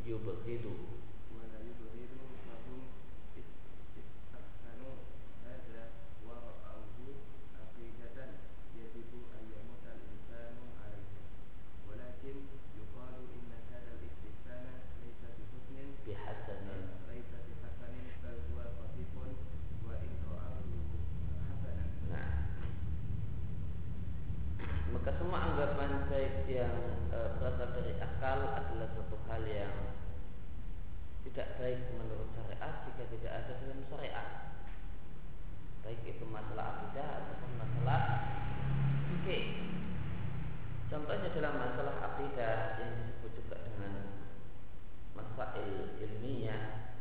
yubghidu ولا يبغض فهم استحسنوا هذا ورأوه عقيدة يجب أن يموت الإنسان عليها ولكن يقال إن هذا الاستحسان ليس بحسن بحسن بل هو خفيف وإن رآه حسنا. Nah, maka semua anggapan baik yang berasal dari akal adalah suatu hal yang tidak baik menurut syariat jika tidak ada dalam syariat, baik itu masalah akidah ataupun masalah fikih. Contohnya dalam masalah akidah yang disebut juga dengan masail ilmiah,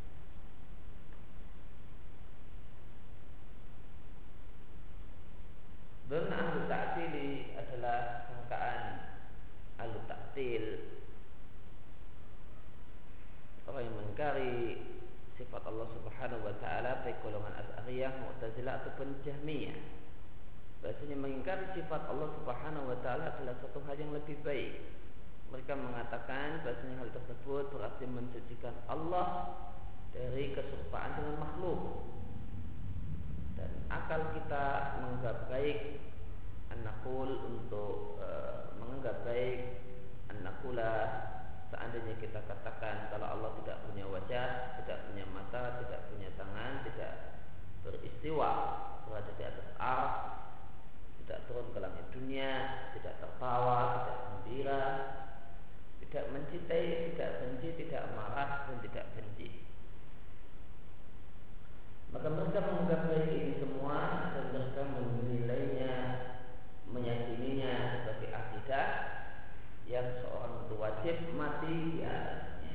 benar ahlu ta'tili adalah sangkaan ahlu ta'til, orang yang mengingkari sifat Allah Subhanahu wa taala, baik golongan Asy'ariyah, Mu'tazilah ataupun Jahmiyah. Bahasanya mengingkari sifat Allah Subhanahu wa taala adalah suatu hal yang lebih baik. Mereka mengatakan bahasanya hal tersebut berarti mensucikan Allah dari keserupaan dengan makhluk. Dan akal kita menganggap baik an-naqul untuk menganggap baik an-naqula seandainya kita katakan kalau Allah tidak punya wajah, tidak punya mata, tidak punya tangan, tidak beristiwa, berada di atas arsy, tidak turun ke langit dunia, tidak tertawa, tidak gembira, tidak mencintai, tidak benci, tidak marah, dan tidak benci. Maka mereka menganggap baik ini semua dan mereka menilainya, meyakininya sebagai akidah yang seorang itu wajib mati di atasnya.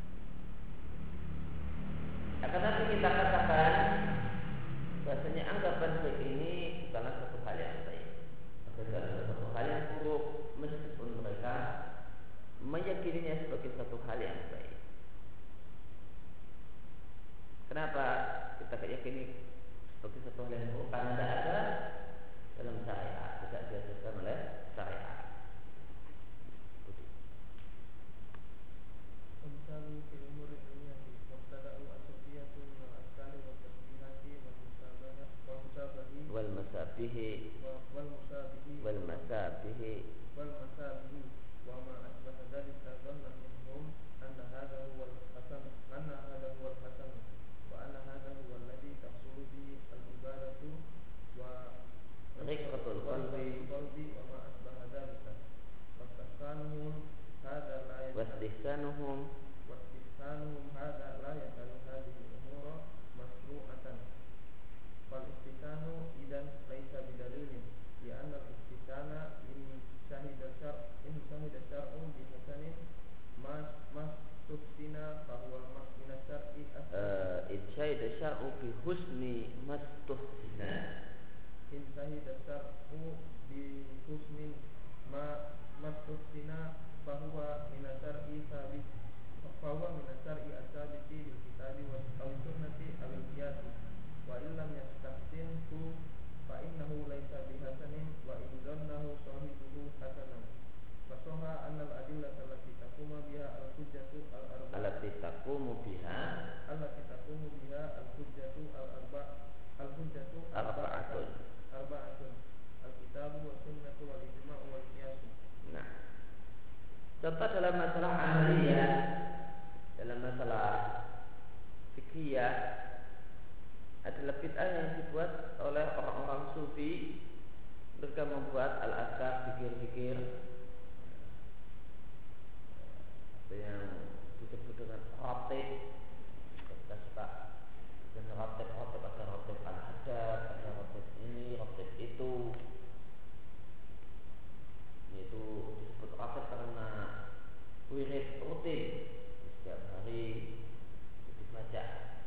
Akan tetapi kita katakan bahasanya anggapan baik ini bukanlah satu hal yang baik, bukanlah satu hal yang buruk, meskipun mereka meyakininya sebagai satu hal yang baik. Kenapa kita yakini sebagai satu hal yang buruk? Karena tidak ada dalam syariat, tidak diajarkan oleh syariat. ومثال في الأمور الدنيا مبتدأ الصوفية من الأذكار والتسبيحات والمسابه وما أشبه ذلك ظن منهم أن هذا هو الحسن وأن هذا هو الذي تحصل به العبادة ورقة القلب وما أشبه ذلك واستحسانهم هذا لا يزال هذه الأمور مشروعة فالاستحسان إذن ليس بدليل لأن الاستحسان إن شهد شرع بحسن ما استحسن فهو من الشرع إن شهد الشرع بحسن ما استحسن إن شهد الشرع بحسن ما استحسن فهو من الشرع الثابت بالكتاب أو السنة أو القياس وإن لم يستحسنه فإنه ليس بحسن وإن ظنه صاحبه حسنا فصح أن الأدلة التي تقوم بها الحجة أربعة الكتاب والسنة والإجماع والقياس. Nah, contoh dalam masalah amaliyah, dalam masalah fikih adalah bid'ah yang dibuat oleh orang-orang sufi. Mereka membuat al-azkar, zikir-zikir yang disebut dengan ratib. Kita suka dengan ratib, ada ratib al-hadab, ada ratib ini, ratib itu. Yaitu disebut ratib karena wirid rutin setiap hari dibaca.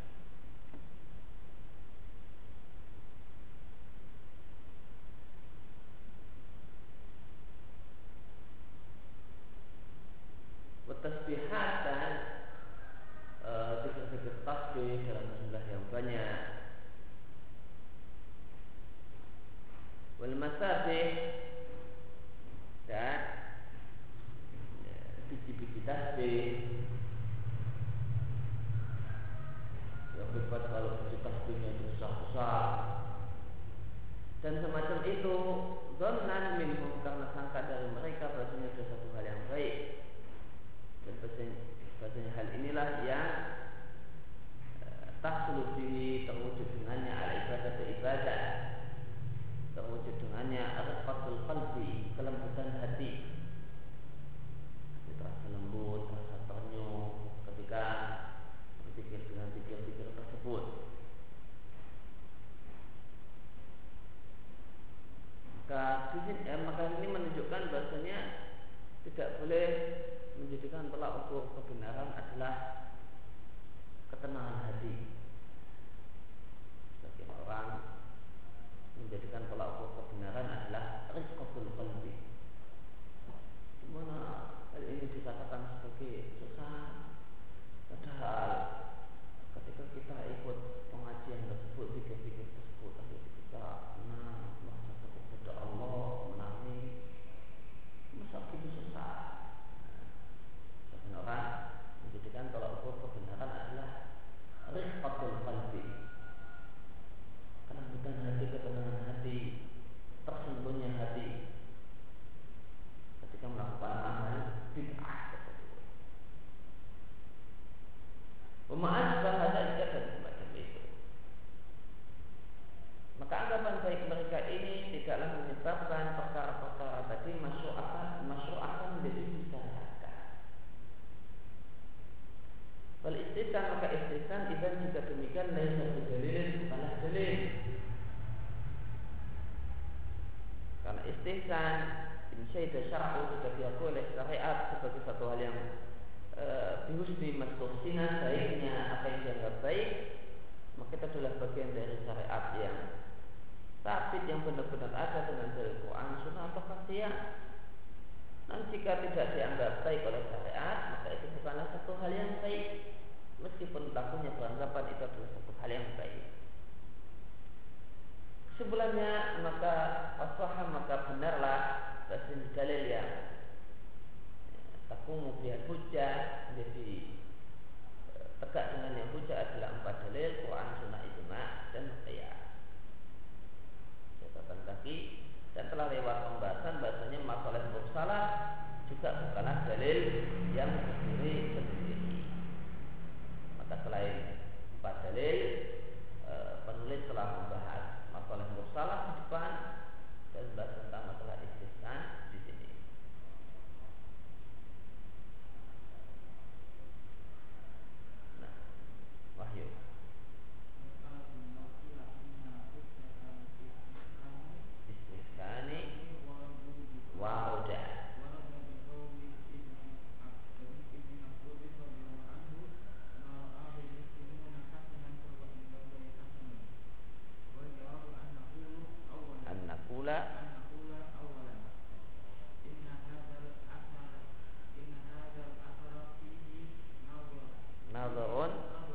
Tasbihat dan zikir-zikir tasbih dalam jumlah yang banyak. Wal masabih dan biji-biji tasbih daripada kalau berjuta dunia itu besar-besar dan semacam itu. Dhannan minhum, karena sangka dari mereka bahasanya itu satu hal yang baik. Dan bahasanya hal inilah yang tahsul bihi, terwujud dengannya al-ibadah ibadah, terwujud dengannya arqatul qalbi, kelembutan hati. Terasa lembut, terasa ternyuh ketika berpikir dengan pikir-pikir tersebut. Maka ini menunjukkan bahasanya tidak boleh menjadikan tolak ukur kebenaran adalah ketenangan hati. Sebagian orang menjadikan tolak ukur kebenaran adalah rizqatul qalbi. Di mana hal ini dikatakan sebagai susah, padahal ketika kita ikut pengajian tersebut, pikir-pikir tersebut, ada kita merasa takut kepada Allah, menangis, masa itu susah. Sebagian orang menjadikan tolak ukur kebenaran adalah rizqatul qalbi, kelembutan hati, ketenangan hati, tersentuhnya hati ketika melakukan amal bid'ah tersebut. Ma'asbah hadza dan semacam itu. Maka anggapan baik mereka ini tidaklah menyebabkan perkara-perkara tadi masyru'atan menjadi disyariatkan. Wal istihsan, maka istihsan idan jika demikian laisa bidalilin, bukanlah dalil. Karena istihsan insyaida syar'u, jika diakui oleh syariat sebagai satu hal yang bihusni mastuhsina, baiknya apa yang dianggap baik, maka itu adalah bagian dari syariat yang sabit, yang benar-benar ada dengan dari Quran, Sunnah atau qiyas. Dan jika tidak dianggap baik oleh syariat, maka itu bukanlah satu hal yang baik, meskipun pelakunya beranggapan itu adalah satu hal yang baik. Sebelumnya maka fasahah, maka benarlah bahasa dalil yang takumu biha hujjah, menjadi tegak dengan yang hujjah adalah 4 dalil: Quran, Sunnah, Ijma' dan qiyas. Catatan kaki. Dan telah lewat pembahasan bahasanya masalah mursalah juga bukanlah dalil yang berdiri sendiri. Maka selain 4 dalil, penulis telah membahas masalah mursalah di depan dan membahas tentang masalah istihsan di sini. Nah, wahyu. Istihsani wa'udah. An-nakula nazarun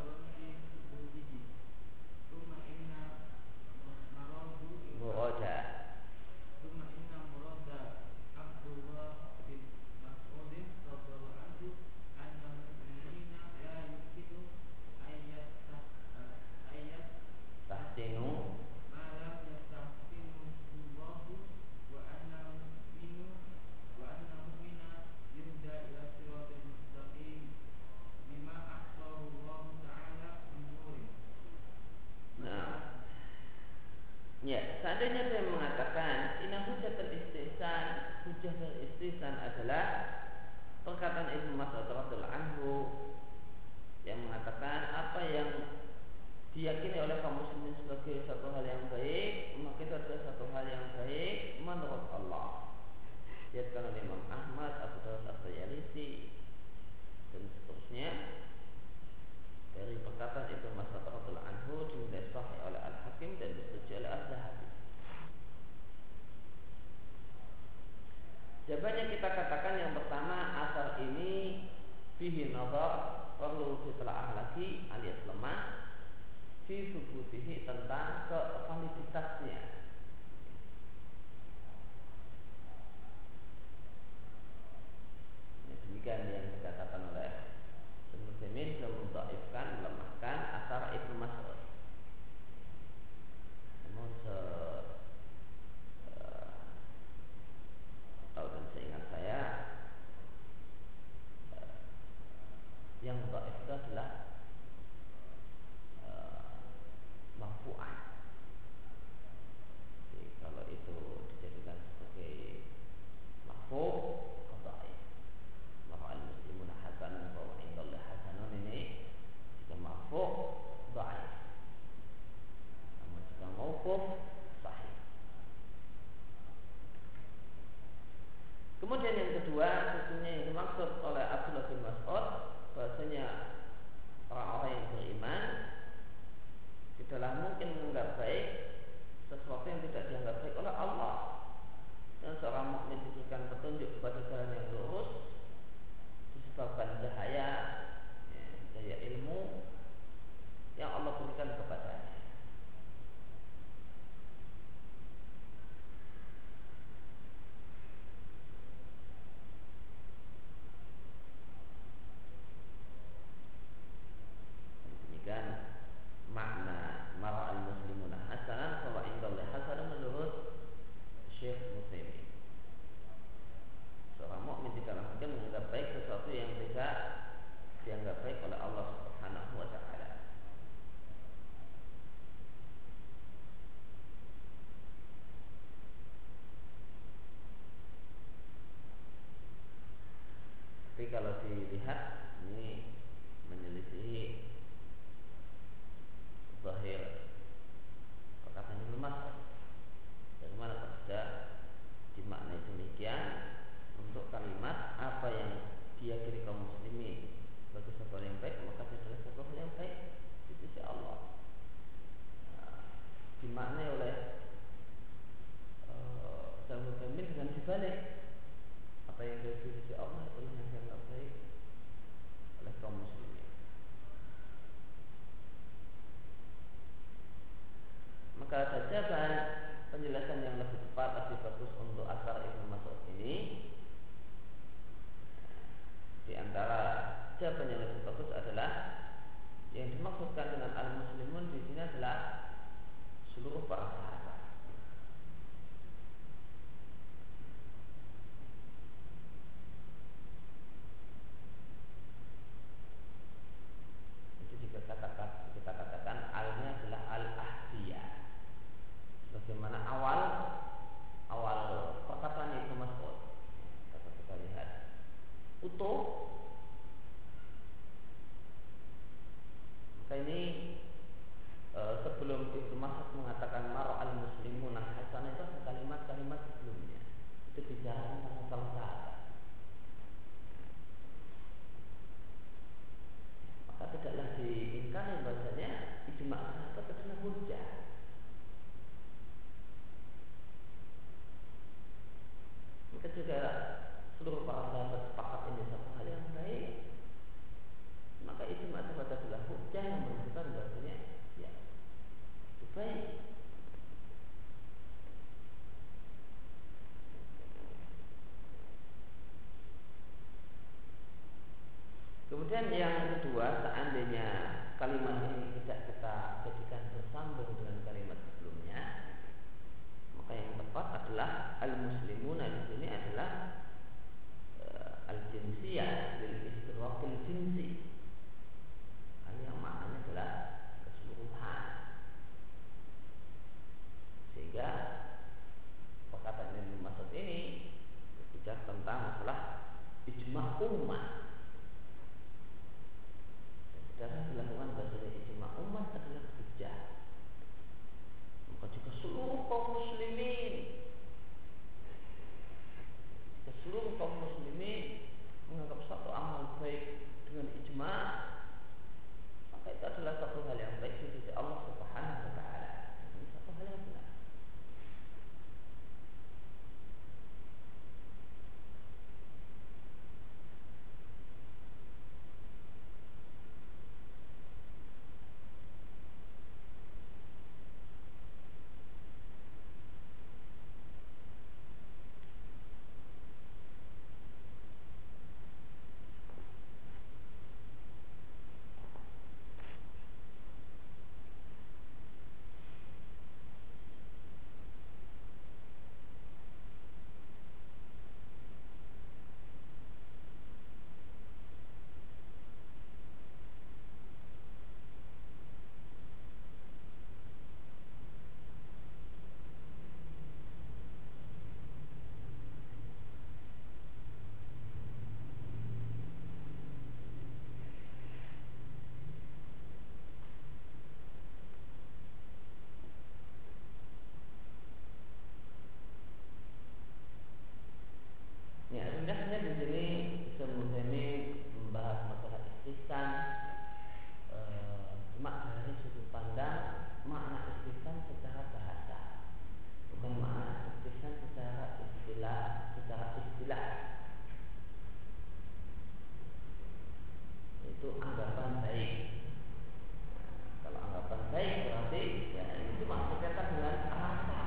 murada. Tahsinu ya, seandainya saya mengatakan inna hujjatul istihsan, hujjah dari istihsan adalah perkataan Ibnu Mas'ud radhiyallahu anhu yang mengatakan apa yang diyakini oleh kaum muslimin sebagai satu hal yang baik, maka itu adalah satu hal yang baik menurut Allah. Dikatakan oleh Imam Ahmad, Abu Dawud, At-Tayalisi dan seterusnya dari perkataan Ibnu Mas'ud radhiyallahu anhu dinilai sahih oleh Al-Hakim dan disetujui oleh Az-Zahabi. Jawabannya kita katakan yang pertama, asar ini fihi nazar, perlu ditelaah lagi alias lemah, fi subutihi, tentang kevaliditasnya. Demikian yang dikatakan oleh Ibnu Taimiyah, beliau mendhaifkan, melemahkan asar Ibnu Mas'ud Kemudian yang kedua, sesungguhnya yang dimaksud oleh Abdullah bin Mas'ud bahasanya orang-orang yang beriman tidaklah mungkin menganggap baik sesuatu yang tidak dianggap baik oleh Allah. Dan seorang mukmin diberikan petunjuk kepada jalan yang lurus disebabkan cahaya ilmu yang Allah berikan kepadanya. Demikian makna mara'al muslimuna hasanan wa indallahi hasanan menurut Syekh Muslimin. Seorang mukmin tidaklah mungkin menganggap baik sesuatu yang tidak dianggap baik oleh Allah Subhanahu wa taala. Tapi kalau dilihat ini menyelisihi zahir perkataan Ibnu Mas'ud. Dari mana saja dimaknai demikian untuk kalimat apa yang diyakini kaum muslimin sebagai sesuatu yang baik, maka itu adalah sesuatu yang baik di sisi Allah. Dimaknai oleh Syaikhul Utsaimin dengan dibalik, apa yang dari sisi Allah itulah yang dianggap baik oleh kaum muslimin. Maka ada jawaban penjelasan yang lebih tepat, lebih bagus untuk asar Ibnu Mas'ud ini. Di antara jawaban yang lebih bagus adalah yang dimaksudkan dengan al-muslimun di sini adalah seluruh para sahabat. Itu juga kita katakan alnya adalah al-ahdiyah. Bagaimana awal perkataan Ibnu Mas'ud, dapat kita lihat utuh. Maka ini sebelum Ibnu Mas'ud mengatakan mar'al muslimuna hasanah, itu ada kalimat-kalimat sebelumnya. Itu bicara tentang para sahabat. Maka tidaklah diingkari bahasanya ijma' sahabat adalah hujjah. Maka juga seluruh para sahabat sepakat ini satu hal yang baik, maka ijma' sahabat adalah hujjah yang menunjukkan bahasanya ya itu baik. Kemudian yang kedua, seandainya kalimat ini tidak kita jadikan bersambung dengan kalimat sebelumnya, maka yang tepat adalah al-muslimuna di sini adalah al-jinsiyah lil istighraqil jinsi. Yang maknanya adalah keseluruhan. Sehingga perkataan Ibnu Mas'ud ini berbicara tentang masalah ijma' ummah. Dan dilakukan bahasanya ijma' ummah adalah hujjah. Maka juga seluruh kaum muslimin, seluruh kaum muslimin menganggap satu amal baik istihsan cuma dari sudut pandang makna istihsan secara bahasa, bukan makna istihsan secara istilah. Itu anggapan baik. Kalau anggapan baik berarti ya ini cuma berkaitan dengan rasa.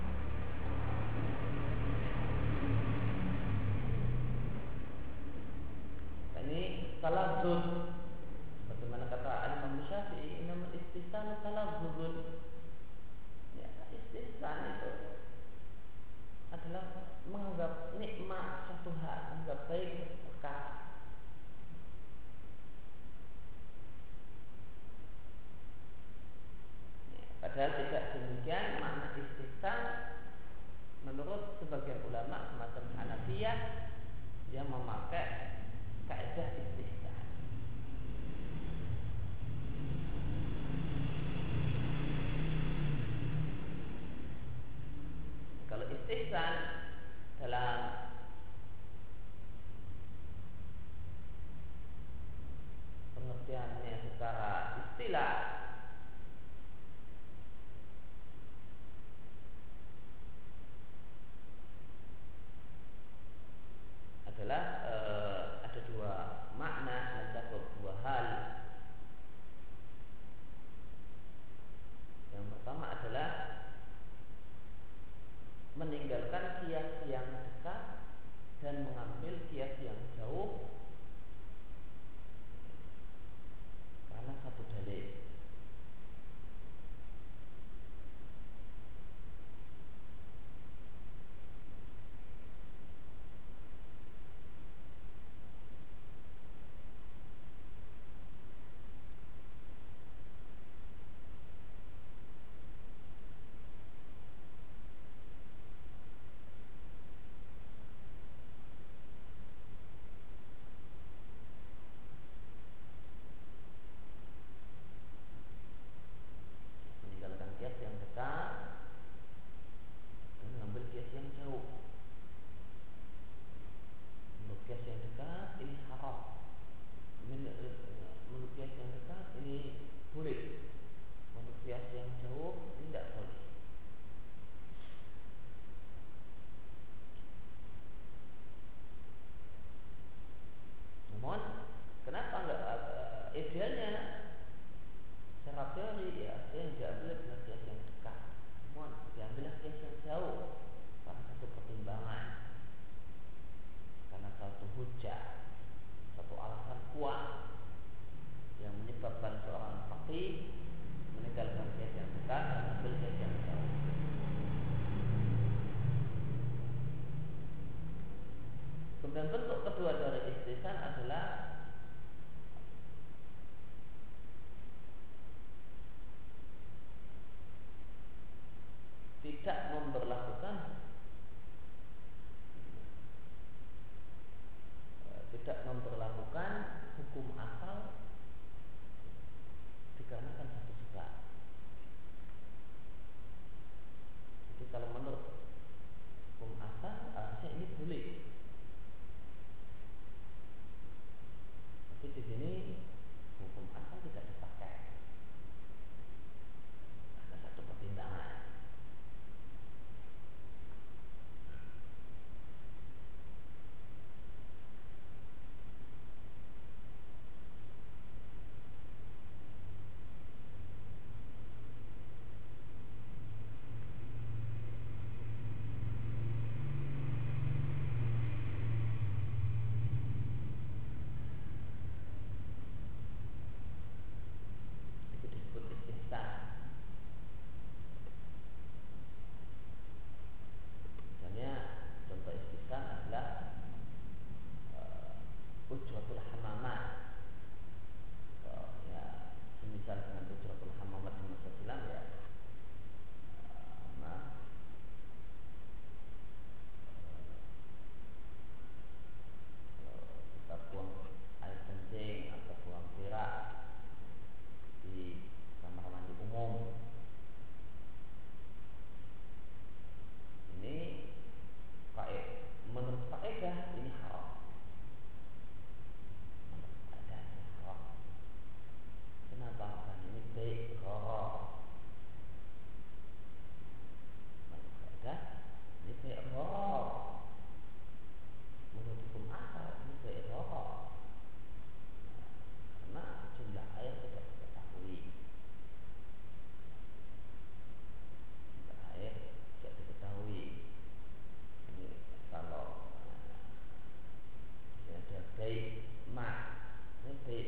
Ini taladzuz. Bagaimana kata Imam Syafi'i, innamal istihsan taladzuz. Ya, istihsan itu adalah menganggap nikmat suatu hal, menganggap baik perkara. Ya, padahal tidak demikian makna istihsan menurut sebagian ulama semacam Hanafiyah yang memakai kaidah istihsan. Kalau istihsan dalam pengertiannya secara istilah adalah ada dua makna, mencakup dua hal. Yang pertama adalah meninggalkan kias yang dekat dan mengambil kias yang jauh karena satu dalil. Meninggalkan kias yang dekat dan mengambil kias yang jauh. Menurut kias yang dekat ini haram, menurut kias yang dekat ini boleh, menurut kias yang jauh ini tidak boleh. Namun kenapa enggak idealnya secara teori ya yang diambil adalah kias yang dekat, namun diambil kias yang jauh karena satu pertimbangan, karena satu hujah, satu alasan kuat yang menyebabkan seorang faqih meninggalkan kias yang dekat dan mengambil kias yang jauh. Kemudian bentuk kedua dari istihsan adalah tidak memperlakukan hukum asal dikarenakan satu sebab. Jadi kalau menurut hukum asal harusnya ini boleh, tapi di sini hukum asal tidak dipakai. Ada satu pertimbangan.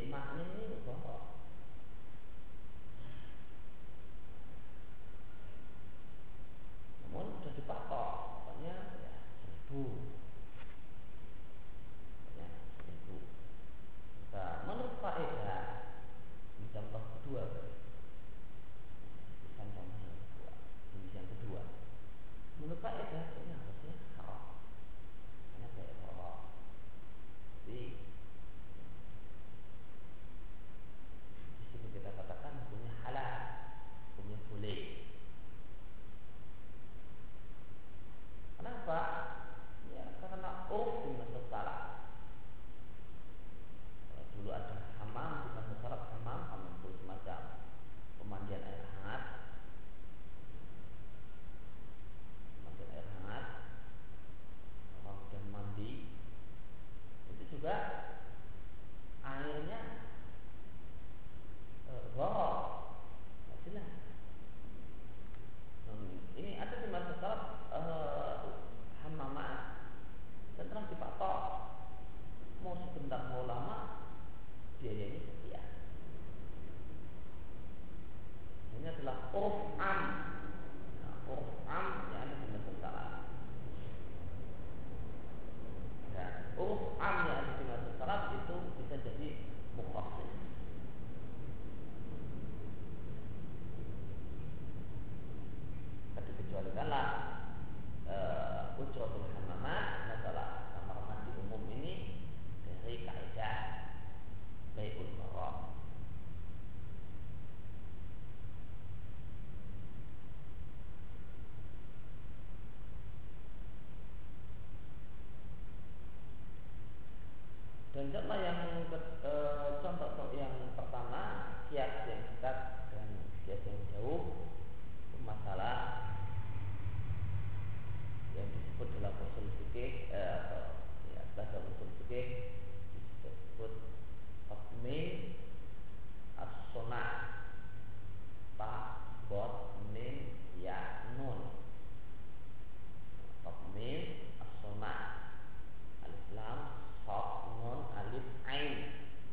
emaknya ini bohong. Namun sudah dipatok, pokoknya ya 1.000. Ya, 1.000. Nah, menurut faedah ini contoh kedua, bukan contoh yang kedua, jenis yang kedua. Menurut faedah ini harusnya haram, karena kayak haram. Jadi di sini kita katakan hukumnya halal, hukumnya boleh. Kenapa? Ya karena di masa salaf. Dulu ada hamam di masa salaf, hamam itu semacam pemandian air hangat, orang yang mandi itu juga airnya borok, jelas. Ini ada di masa salaf hamaman dan telah dipatok, mau sebentar mau lama biayanya sekian. Ini adalah uruf am, uruf am yang ada di masa salaf. Dan uruf am yang ada di masa salaf itu bisa jadi mukhassis. Dikecualikanlah ujratul hamamat, masalah kamar mandi umum ini dari kaidah bai'ul gharar. Dan contoh yang contoh yang pertama, kias yang dekat dan kias yang jauh, masalah yang disebut dalam usul fikih atau ya, bahasa usul fikih disebut hukmin as-sunah, ta bot mim ya nun, hukmin as-sunah, alif lam sod nun alif ain,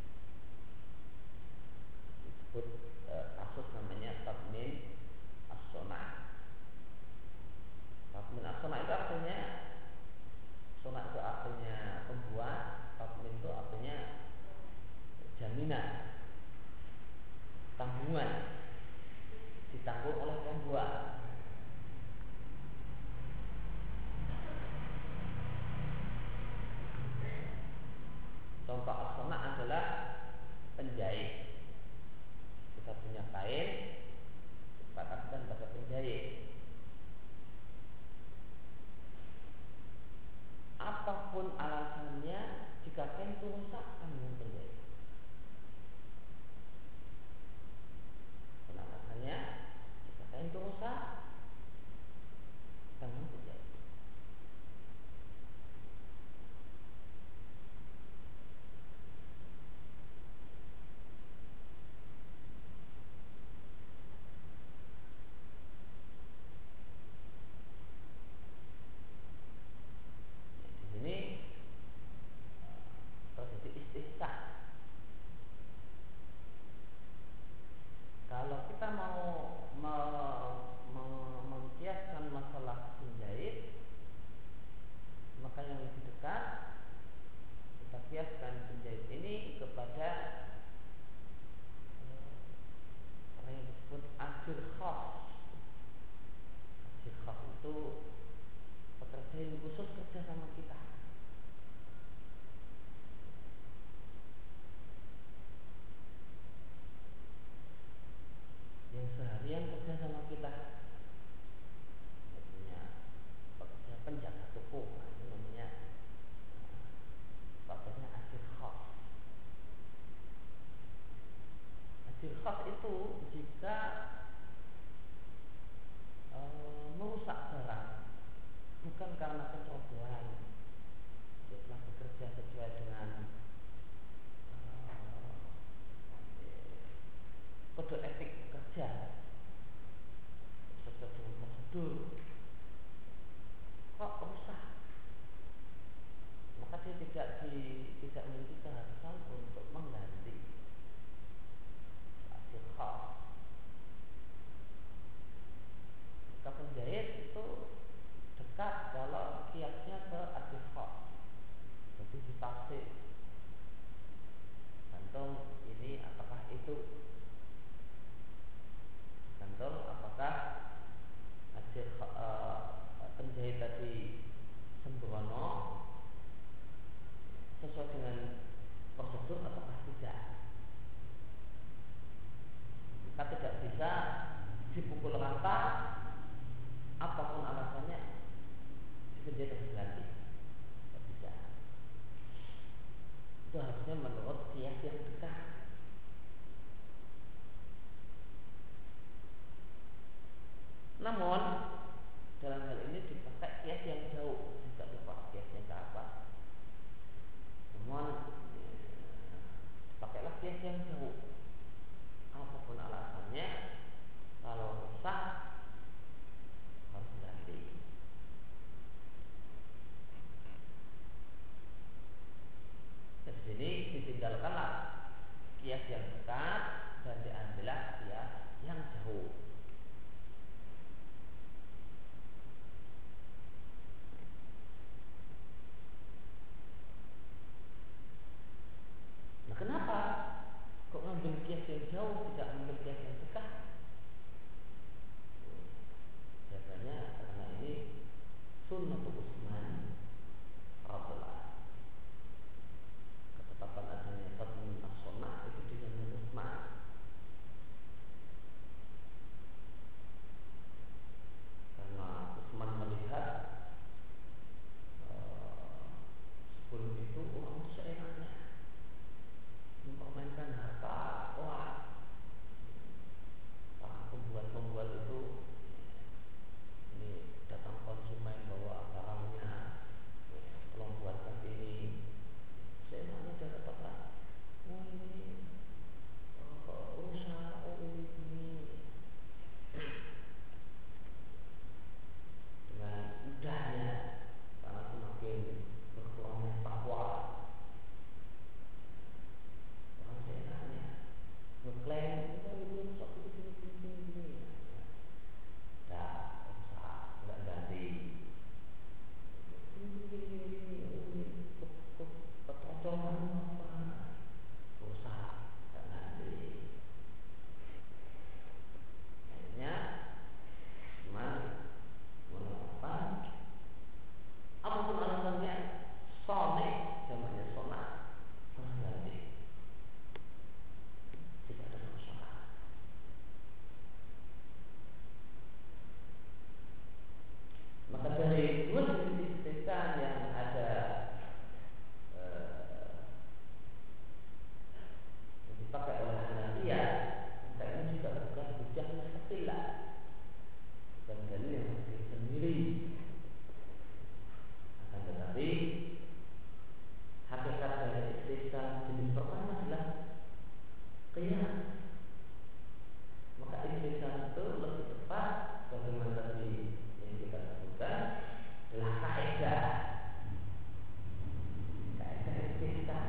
disebut kasus namanya hukmin as-sunah. Hukmin as-sunah itu artinya, sunah itu artinya pembuat, hukmin itu artinya jaminan, tanggungan, ditanggung oleh pembuat. Contoh as-sunah adalah penjahit. Kita punya kain, disepakatkan pada penjahit. Apapun alasannya, jika kain itu rusak, tanggung penjahit. Alasannya, jika kain itu rusak, tanggung penjahit. Di sini terjadi istihsan. Kalau kita mau mengkiaskan masalah penjahit, maka yang lebih dekat kita kiaskan penjahit ini kepada apa yang disebut ajir khas. Ajir khas itu pekerja yang khusus kerja sama kita, yang seharian kerja sama kita, artinya pekerja penjaga toko, nah, itu namanya katanya ajir khas. Ajir khas itu jika merusak barang bukan karena kecerobohan, dia telah bekerja sesuai dengan kode etik kerja, sesuai dengan prosedur, kok rusak, maka dia tidak memiliki keharusan untuk mengganti. kita dipukul rata, apapun alasannya, dia terus ganti. Tidak bisa. Itu harusnya menurut kias yang dekat. Namun dalam hal ini dipakai kias yang jauh. Tidak lupa kiasnya ke apa. Namun pakailah kias yang jauh. Apapun alasannya, kalau rusak harus ganti. Di sini ditinggalkanlah kias yang dekat dan diambillah kias yang jauh. Nah, kenapa kok ngambil kias yang jauh, tidak ngambil kias yang dekat? Biasanya karena ini sunnatul Utsman radhiyallahu. Ketetapan adanya tadmin as-sunnah itu di zaman Utsman. Karena Utsman melihat sebelum itu orang seenaknya mempermainkan harta orang. Para pembuat itu ini datang konsumen bawa barangnya, tolong buatkan ini. Seenaknya dia katakan, oh ini rusak, oh ini. Dengan mudahnya, karena semakin berkurangnya takwa, orang seenaknya ngeklaim ini rusak, ini. Dah rusak, nggak ganti. Kecocokan apa? Rusak, nggak ganti. Akhirnya Utsman mengatakan, apapun alasannya, soneh, namanya sonah, harus ganti. Tidak ada kerusakan. Maka dari dua jenis istihsan yang ada yang dipakai oleh Hanafiyah, maka ini juga bukan hujah mustaqilah, bukan dalil yang berdiri sendiri. Akan tetapi hakikat dari istihsan jenis pertama adalah qiyas. Maka istihsan itu lebih tepat bagaimana tadi yang kita sebutkan adalah kaidah istihsan.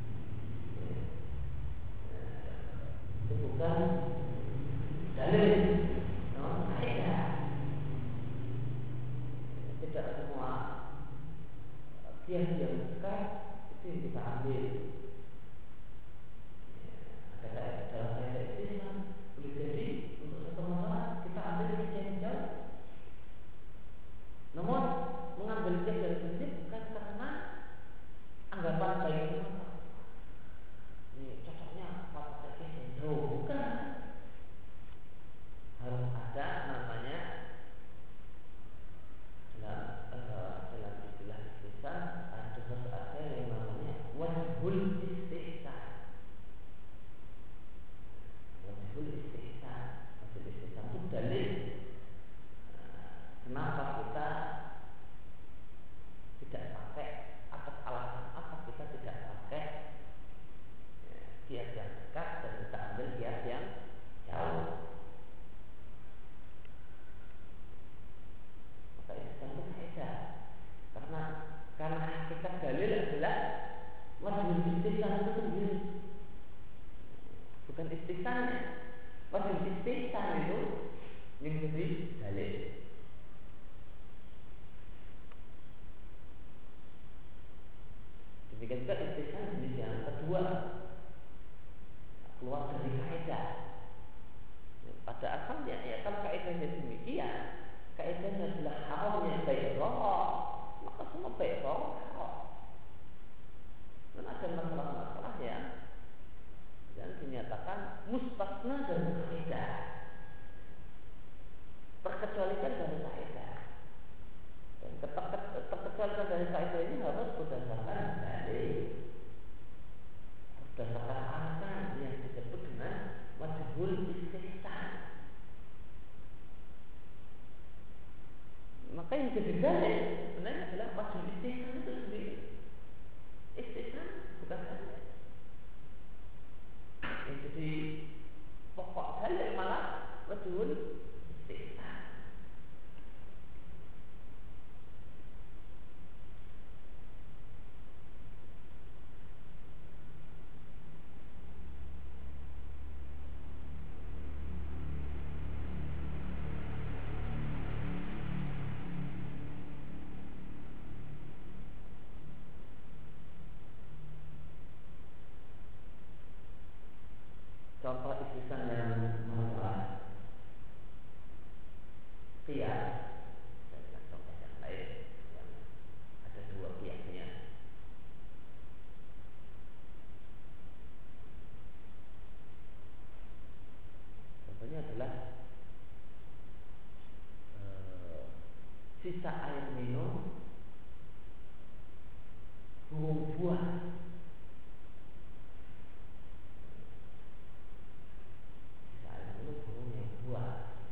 Itu bukan dalil, namun kaidah. Tidak semua kias yang dekat itu yang kita ambil. Ada dalam kaidah istihsan, boleh jadi untuk satu masalah kita ambil kias yang jauh. Namun mengambil kias dari sendiri bukan karena anggapan baik semata. Ini cocoknya pakai kias yang jauh, bukan. Harus ada namanya dalam istilah istihsan harus ada yang namanya wajhul istihsan. Wajhul istihsan itu dalil kenapa kita tidak pakai, atas alasan apa kita tidak pakai kias yang dekat dan kita ambil kias yang jauh. Maka istihsan itu kaidah. Karena hakikat dalil adalah wajib istihsan itu sendiri, bukan istihsannya. Wajib istihsan itu yang jadi dalil. Demikian juga istihsan jenis yang kedua, keluar dari kaidah. Pada asalnya ya kalau kaidahnya demikian, kaidahnya adalah haramnya baik roh, maka semua baik roh haram. Dan ada masalah-masalah yang dan dinyatakan mustasna dari kaidah. terkecualikan dari kaidah. Dan terkecualikan dari kaidah ini harus berdasarkan alasan yang disebut dengan wajibul istihsan. Maka yang jadi dalil sebenarnya adalah wajib istihsan itu sendiri. Istihsan bukan dalil. Yang jadi pokok dalil malah wajibul istihsan. Contoh istihsan yang masalah qiyas dan contoh yang lain yang ada dua qiyasnya. Contohnya adalah sisa air minum burung buah. Sisa air minum burung yang buah.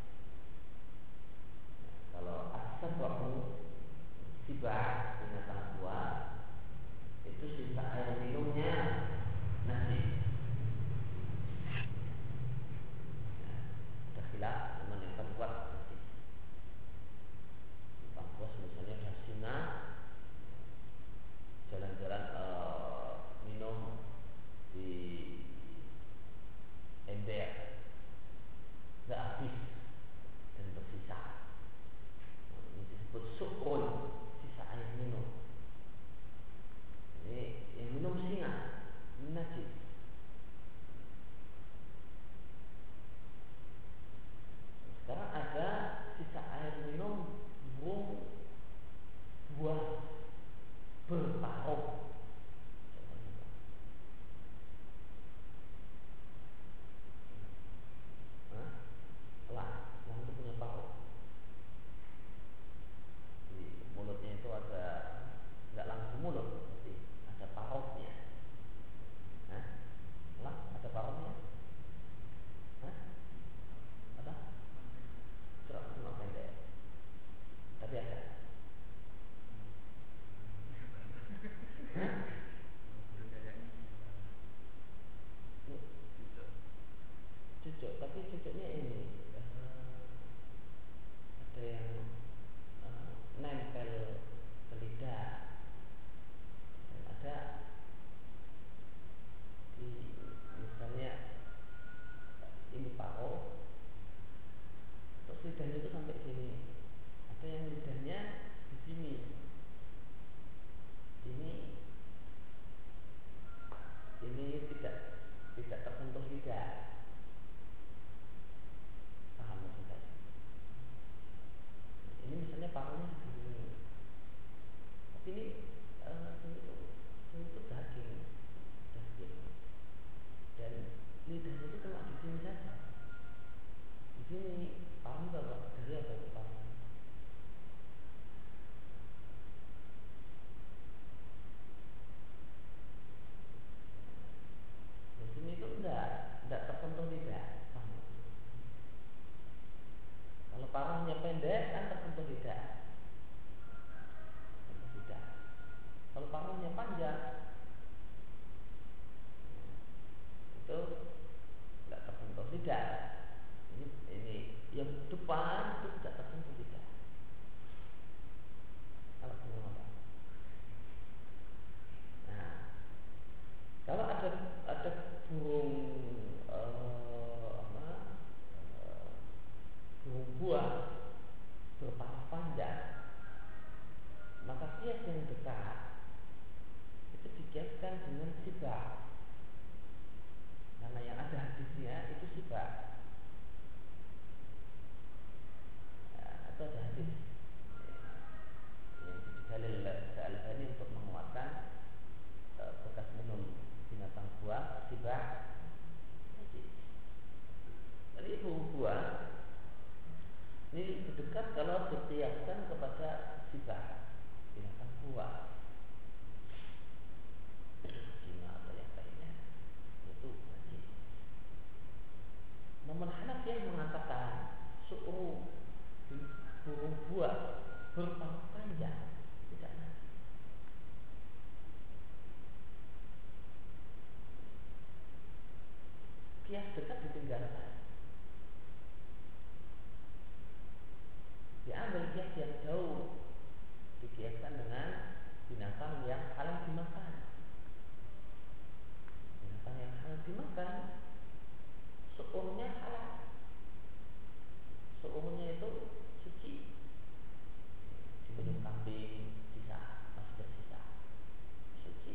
Kalau as-sab'u sibah binatang buah itu sisa air minumnya nasi. Ada khilaf teman yang terbuat nasi. Binatang buah misalnya kasina jalan-jalan minum di ember nggak habis dan bersisa. Ini disebut sukun, sisa air minum. Ini yang minum singa najis. Sekarang ada sisa air minum burung buah berparuh. Elang itu punya paruh. Di mulutnya itu ada, nggak langsung mulut, tapi ada paruhnya. Elang ada paruhnya? Ada? Cuma pendek. Tapi ada. Cucuk, tapi cucuknya ini ada yang nempel ke lidah, dan ada di misalnya ini paruh, terus lidahnya itu sampai sini. Ada yang lidahnya di sini. Ini tidak tersentuh lidah. Paham maksud saya? Ini misalnya paruhnya segini, tapi ini itu daging, dan lidahnya itu cuma di sini saja. Di sini paham bahwa dari apa itu paruh? Di sini itu enggak tersentuh lidah. Paham? Kalau paruhnya pendek kan tersentuh lidah. Kalau paruhnya panjang itu tidak tersentuh lidah. Ini yang depan itu tidak tersentuh lidah. Kalau apa? Nah, kalau ada burung burung buah berparuh panjang, maka kias yang dekat itu dikiaskan dengan sibah, karena yang ada hadisnya itu sibah. sisa binatang buas, singa atau yang lainnya itu najis. Namun Hanafiyah mengatakan su'ru burung buas berparuh panjang tidak najis. Kias dekat ditinggalkan. Diambil kias yang jauh, dikiaskan dengan binatang yang halal dimakan. Binatang yang halal dimakan, su'urnya halal, su'urnya itu suci. Diminum kambing sisa, masih bersisa, suci.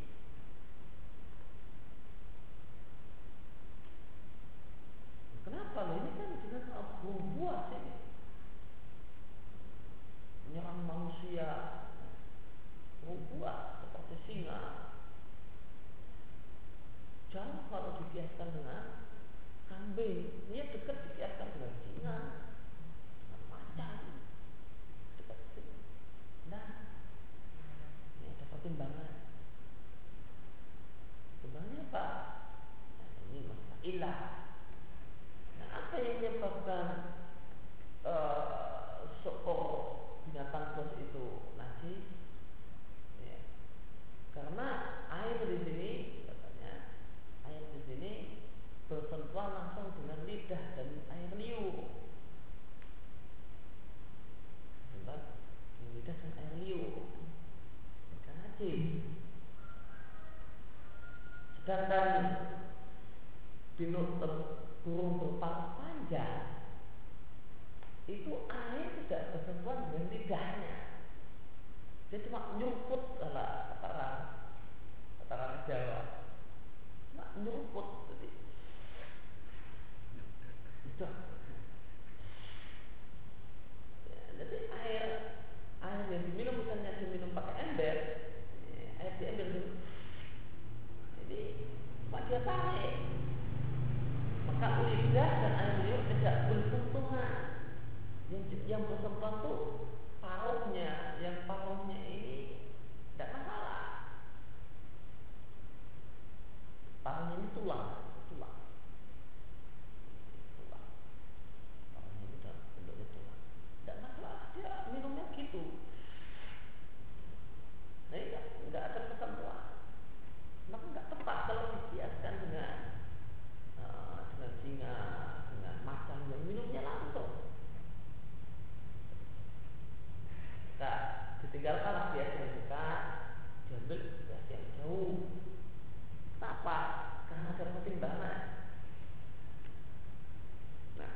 Kenapa loh, ini kan binatang burung buas ini menyerang manusia, burung buas seperti singa. Jangan kalau dikiaskan dengan kambing, dia dekat dikiaskan dengan singa, dengan macan, dekat sini. Nah, ini ada pertimbangan. Pertimbangannya apa? Nah, ini masalah ilah. Nah, apa yang menyebabkan binatang buas itu najis? Ya. Karena air di sini, katanya, air di sini bersentuhan langsung dengan lidah dan air liur. Bersentuhan dengan lidah dan air liur, maka najis. Sedangkan burung berparuh panjang itu air tidak bersentuhan dengan lidahnya, dia cuma nyumput, lah kata Jawa, cuma nyumput. Jadi itu ya, jadi air yang diminum misalnya diminum pakai ember, air di ember itu, jadi cuma dia tarik, maka lidah dan air liur tidak bersentuhan. Yang bersentuhan itu paruhnya, yang paruhnya ini tidak masalah. Paruhnya ini tulang. Paruhnya itu bentuknya tulang, tidak masalah, dia minumnya gitu. Nah, nggak ada persentuhan, maka nggak tepat kalau dikiaskan dengan singa, dengan macan yang minumnya langsung. Nah, ditinggalkanlah kias yang dekat, diambil kias yang jauh. Kenapa? Karena ada pertimbangan. Nah,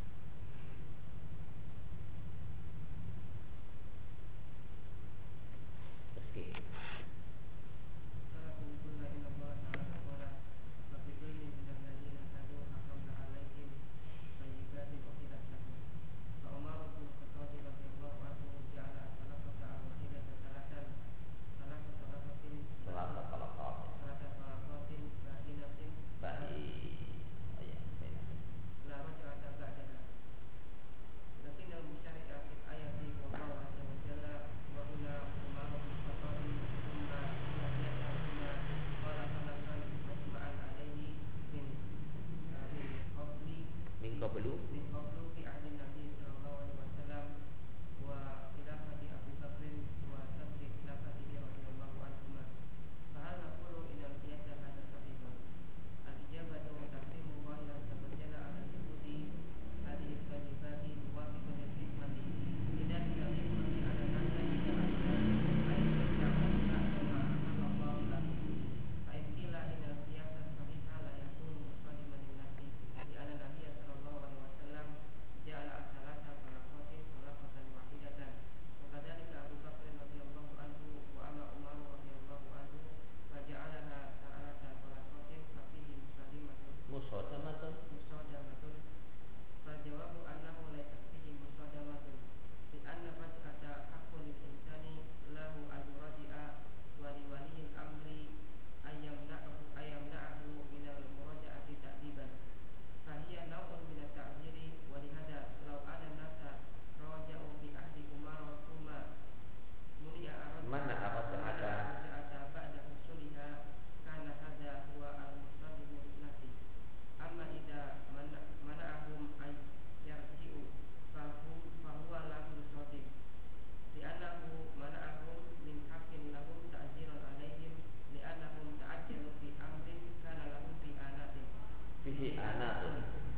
meski anatun.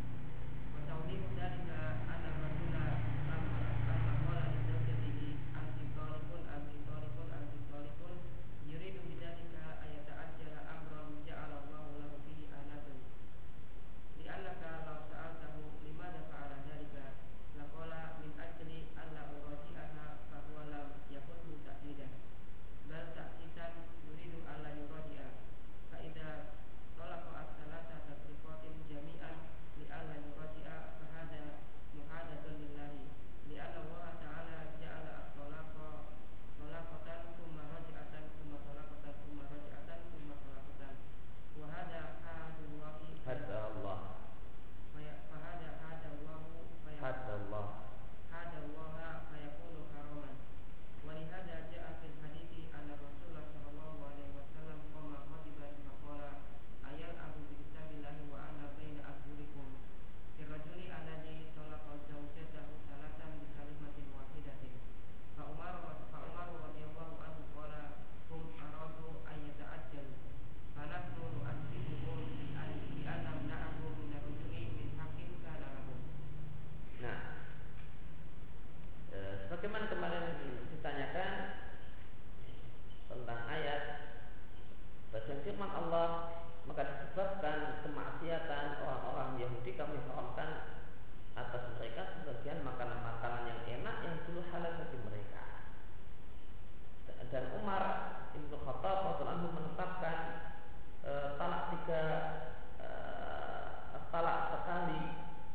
Sebagaimana kemarin ditanyakan tentang ayat baca firman Allah, maka disebabkan kemaksiatan orang-orang Yahudi kami haramkan atas mereka sebagian makanan-makanan yang enak yang dulu halal bagi mereka. Dan Umar Ibn Khattab radhiyallahu anhu menetapkan talak sekali,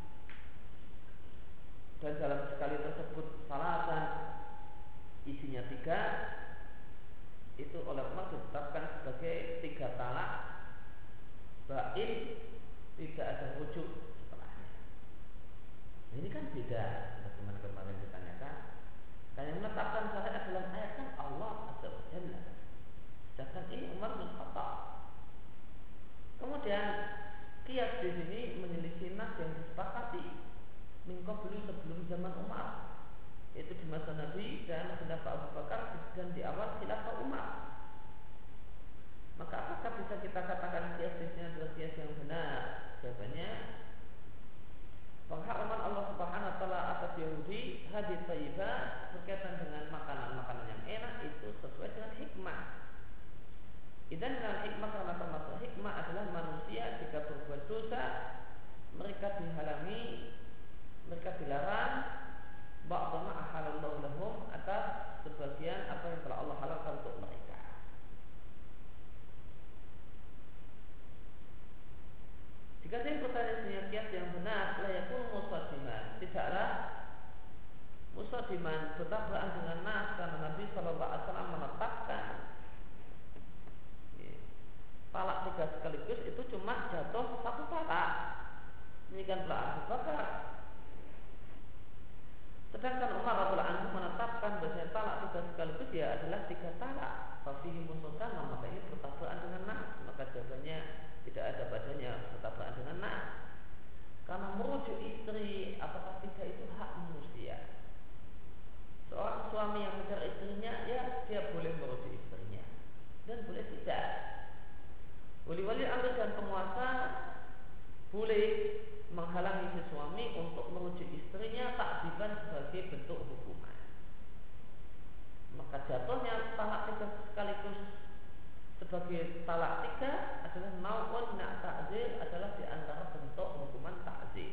dan dalam sekali tersebut salatan isinya 3, itu oleh Umar ditetapkan sebagai 3 talak bain, tidak ada rujuk setelahnya. Nah, ini kan beda. Bagaimana kemarin ditanyakan, kan yang menetapkan syariat dalam ayat kan Allah Azza wa Jalla, sedangkan ini Umar bin Khattab. Kemudian qiyas di sini menyelisih nas yang disepakati mingko dulu sebelum zaman Umar, yaitu di masa Nabi dan khilafah Abu Bakar dan di awal khilafah Umar. Maka apakah bisa kita katakan kiasnya adalah kias yang benar? Jawabannya, pengharaman Allah Subhanahu wa taala atas Yahudi hadis thayyibah berkaitan dengan makanan-makanan yang enak itu sesuai dengan hikmah. Dan dalam hikmah, karena termasuk hikmah adalah manusia jika berbuat dosa mereka dihalangi, mereka dilarang ba'dama ahalallahu lahum, atas sebagian apa yang telah Allah halalkan untuk mereka. Jika saya pertanyaan kias yang benar, la yakun musadiman, tidaklah musadiman bertabrakan dengan nas, karena Nabi sallallahu alaihi wasallam menetapkan talak 3 sekaligus itu cuma jatuh 1 talak. Demikian pula Abu Bakar. Sedangkan Umar radhiyallahu anhu menetapkan bahwa talak 3 sekaligus ya adalah 3 talak. Fafihi musodana, maka ini bertabrakan dengan nas. Maka jawabannya tidak ada padanya bertabrakan dengan nas. Karena merujuk istri apakah 3 itu hak manusia. Seorang suami yang mencari istrinya, ya dia boleh merujuk istrinya dan boleh tidak. Wali-wali amir dan penguasa boleh menghalangi si suami untuk merujuk istrinya takziban sebagai bentuk hukuman. Maka jatuhnya talak 3 sekaligus sebagai talak 3 adalah naun nak takzir, adalah di antara bentuk hukuman takzir.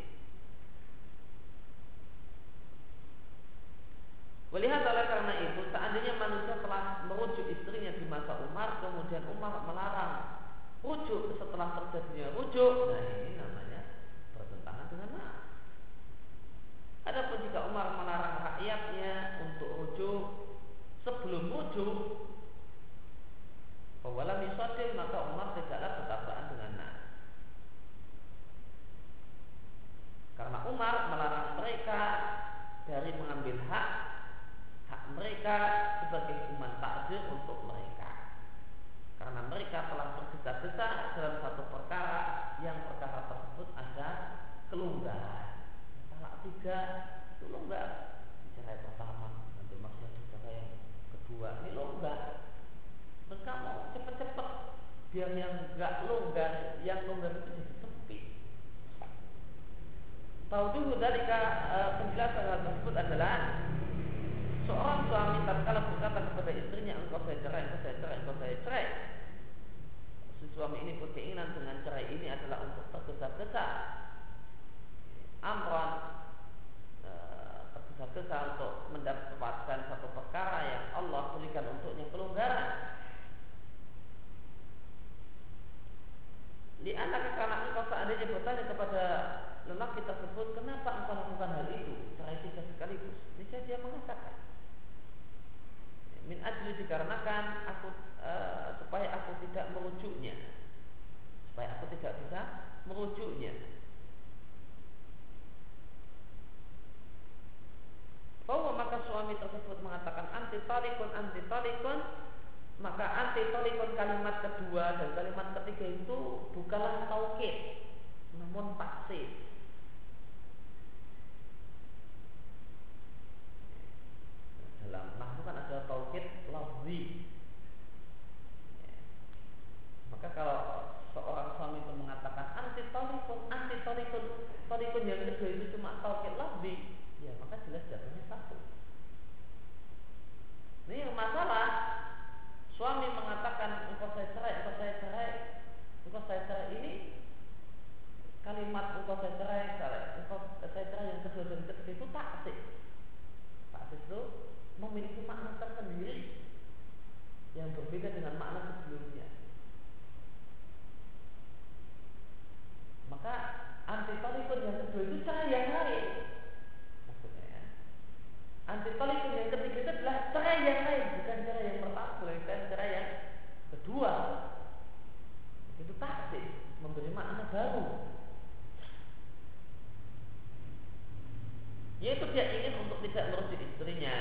Melihat oleh karena itu, seandainya manusia telah merujuk istrinya di masa Umar, kemudian Umar melarang rujuk setelah terjadinya rujuk, nah ini namanya bertentangan dengan nas. Adapun jika Umar melarang rakyatnya untuk rujuk sebelum rujuk, walam yusadil, maka Umar tidaklah bertabrakan dengan nas. Karena Umar melarang mereka dari mengambil hak mereka sebagai hukuman takzir untuk mereka, karena mereka telah tergesa-gesa dalam satu perkara yang perkara tersebut ada kelonggaran. Talak 3 itu longgar. Cerai pertama, nanti maksudnya cerai yang kedua, ini longgar. Mereka mau cepet-cepet biar yang enggak longgar, yang longgar itu jadi sempit. Tahu dulu dari penjelasan hal tersebut adalah seorang suami tatkala berkata kepada istrinya, engkau saya cerai, engkau saya cerai, engkau saya cerai. Si suami ini berkeinginan dengan cerai ini adalah untuk tergesa-gesa, amran, tergesa-gesa untuk mendapatkan satu perkara yang Allah berikan untuknya kelonggaran. Li'anaka, karena engkau seandainya bertanya kepada lelaki tersebut, kenapa engkau lakukan hal itu, cerai 3 sekaligus, niscaya dia mengatakan, min ajli, dikarenakan aku supaya aku tidak merujuknya, supaya aku tidak bisa merujuknya. Bahwa maka suami tersebut mengatakan anti talikun, maka anti talikun kalimat kedua dan kalimat ketiga itu bukanlah taukid, namun taksir. Dalam nahwu kan ada taukid lafzi. Maka kalau seorang suami itu mengatakan anti talikun yang kedua itu cuma taukid lafzi, ya maka jelas jatuhnya satu. Ini masalah suami mengatakan engkau saya cerai ini kalimat engkau saya cerai yang kedua dan ketiga itu taksir. Taksir itu memiliki makna tersendiri yang berbeda dengan makna sebelumnya. Maka antitalikun yang kedua itu cerai yang lain. Maksudnya ya, antitalikun yang ketiga itu adalah cerai yang lain, bukan cerai yang pertama, bukan cerai yang kedua. Itu taksir, memberi makna baru. Yaitu dia ingin untuk tidak merujuk istrinya.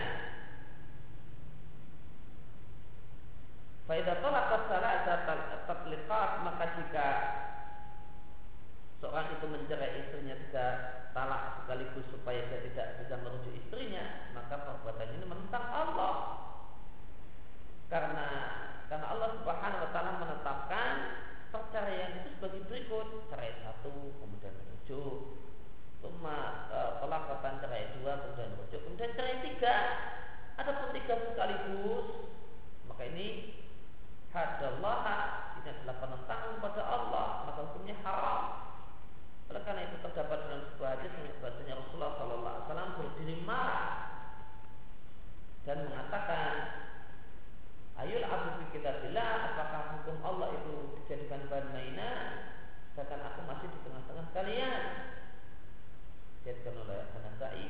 Faidah tolak salah tatliqat, maka jika seorang itu mencerai istrinya 3 talak sekaligus supaya dia tidak bisa merujuk istrinya, maka perbuatan ini menentang Allah. Karena Allah Subhanahu wa taala menetapkan perceraian itu sebagai berikut: cerai 1, kemudian merujuk, pelakatan cerai 2, kemudian merujuk, kemudian cerai 3. Adapun 3 sekaligus, maka ini hadallah, ini adalah penentangan kepada Allah, maka hukumnya haram. Oleh karena itu terdapat dalam sebuah hadis bahwasanya Rasulullah SAW berdiri marah dan mengatakan, ayul abu fi kitabillah, apakah hukum Allah itu dijadikan bahan mainan, sedangkan aku masih di tengah-tengah kalian. Dikatakan oleh An-Nasa'i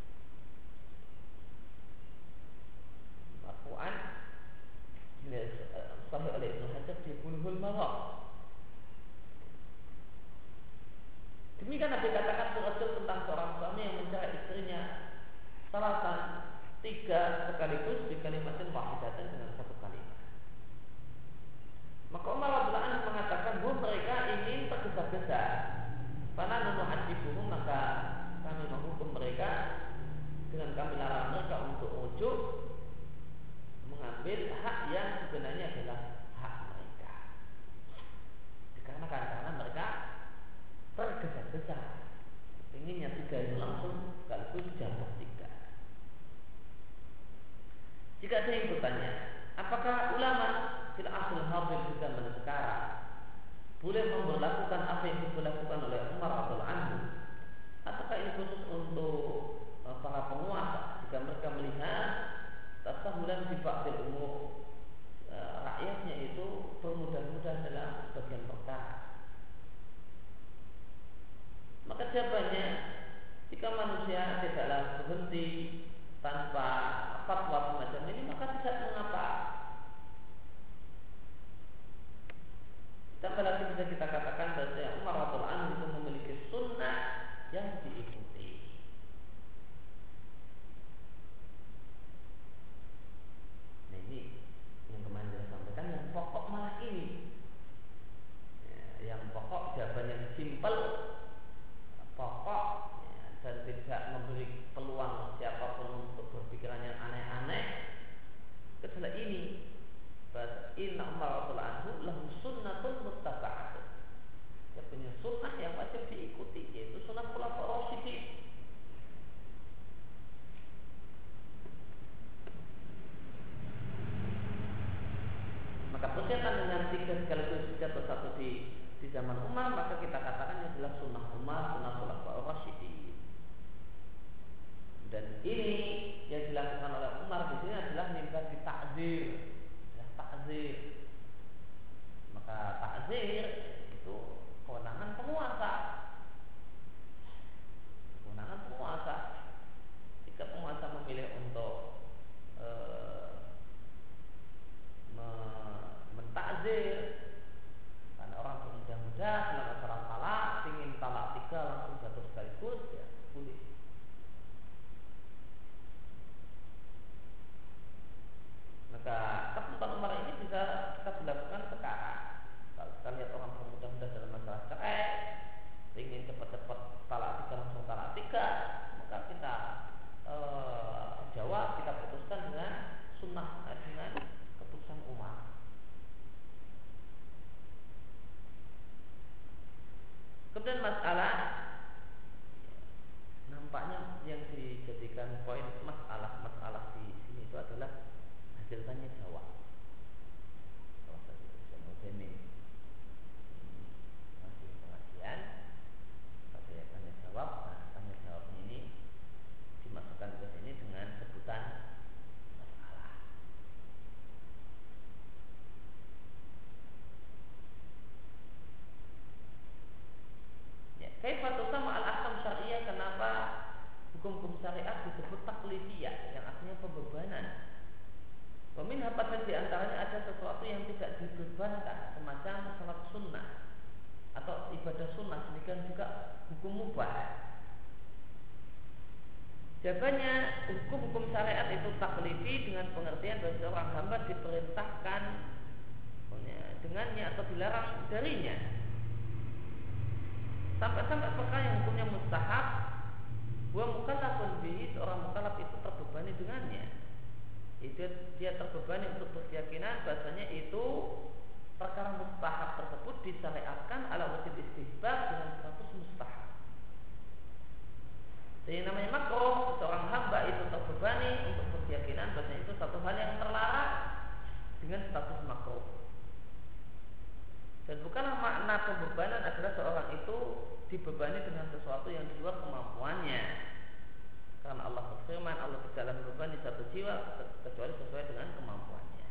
marfu'an, sahih oleh Ibnu Hajar di Bulughul Maram. Demikian Nabi katakan Rasul tentang seorang suami yang mencerai istrinya salatan 3 sekaligus di kalimatin wahidatan dengan 1 kalimat. Maka Umar radhiyallahu anhu mengatakan bahwa mereka ingin tergesa-gesa. Fana nu'adzibuhum, maka kami menghukum mereka dengan kami larang mereka untuk rujuk, mengambil hak yang sebenarnya adalah hak mereka. Karena mereka tergesa-gesa, inginnya 3 itu langsung sekaligus jatuh 3. Jika ada yang bertanya, apakah ulama fil asl hadir di zaman sekarang boleh memperlakukan apa yang dilakukan oleh Umar radhiyallahu anhu, ataukah ini khusus untuk para penguasa jika mereka melihat tasahulan di ba'dil umur, rakyatnya itu bermudah-mudah dalam sebagian perkara? Maka jawabannya, jika manusia tidaklah berhenti tanpa fatwa semacam ini, maka tidak mengapa. Tambah lagi bisa kita katakan bahwa Umar radhiyallahu anhu itu memiliki sunnah yang diikuti. Nah ini yang kemarin saya sampaikan, yang pokok malah ini, yang pokok jawaban yang simpel, pokok, dan tidak memberi peluang siapapun untuk berpikiran yang aneh-aneh, adalah ini, bahwa inna Umar radhiyallahu anhu lahu sunnatun muttaba'atun. Dia punya sunnah yang wajib diikuti, yaitu di zaman Umar, maka kita katakan adalah sunnah Umar, sunnah Khulafaur Rasyidin. Dan ini yang dilakukan oleh Umar di sini adalah mimbar di takzir, takzir. Maka takzir itu kewenangan penguasa. Kewenangan penguasa. Jika penguasa memilih untuk mentakzir, karena orang bermudah-mudah dalam masalah talak, ingin talak 3 langsung jatuh sekaligus, ya boleh. Maka ketentuan Umar ini bisa kita dilakukan sekarang. Kalau kita lihat orang bermudah-mudah dalam masalah cerai, ingin cepat-cepat talak 3 langsung talak 3, maka kita jawab, kita putuskan dengan sunnah, dengan keputusan Umar. Kemudian masalah nampaknya yang dijadikan poin masalah di sini itu adalah hasil tanya jawab. Kalau saya masih pengajian, saya tanya jawab. Nah, tanya jawab ini dimasukkan ke sini dengan sebutan masalah. Ya, kaifa sama al-ahkam syariah, kenapa hukum-hukum syariat disebut taklifiyah, yang artinya pembebanan. Pemin apa di antaranya ada sesuatu yang tidak dibebankan, semacam salat sunnah atau ibadah sunnah, demikian juga hukum mubah. Jawabannya, hukum-hukum syariat itu taklifi dengan pengertian bahwa seorang hamba diperintahkan dengannya atau dilarang darinya. Sampai-sampai perkara yang hukumnya mustahab, wa mukallafun bihi, seorang mukallaf itu terbebani dengannya. Itu dia terbebani untuk berkeyakinan bahasanya itu perkara mustahab tersebut disyariatkan ala wajib istihbab dengan status mustahab. Jadi namanya makruh, seorang hamba itu terbebani untuk berkeyakinan bahasanya itu satu hal yang terlarang dengan status makruh. Dan bukanlah makna pembebanan adalah seorang itu dibebani dengan sesuatu yang di luar kemampuannya. Karena Allah berfirman, Allah tidaklah membebani satu jiwa kecuali sesuai dengan kemampuannya.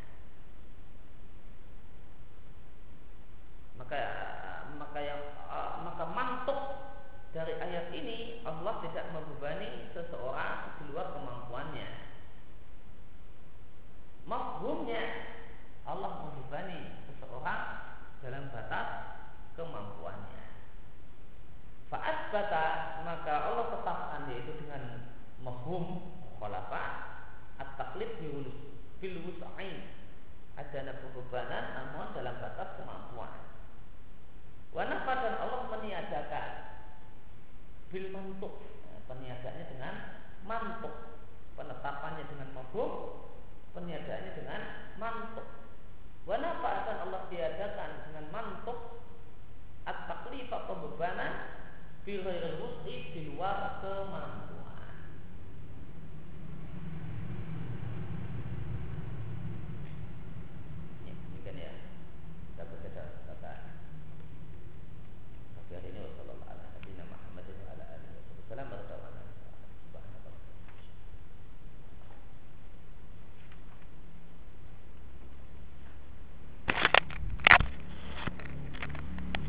Maka mantuk dari ayat ini, Allah tidak membebani seseorang di luar kemampuannya. Mafhumnya, Allah membebani seseorang dalam batas kemampuannya. Fa'asbata, maka Allah tetapkan yaitu dengan mafhum mukhalafah at-taklif bil wus'ain, adana pembebanan namun dalam batas kemampuan. Wa nafa, dan Allah meniadakan bil mantuk, peniadaannya dengan mantuk, penetapannya dengan mafhum, peniadaannya dengan mantuk. Wa nafa, dan Allah tiadakan dengan mantuk at-taklif, pembebanan bil ghairil wus'i, di luar kemampuan.